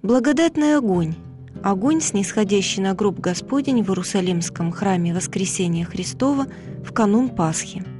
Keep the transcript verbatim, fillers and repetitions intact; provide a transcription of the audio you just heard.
Благодатный огонь – огонь, снисходящий на гроб Господень в Иерусалимском храме Воскресения Христова в канун Пасхи.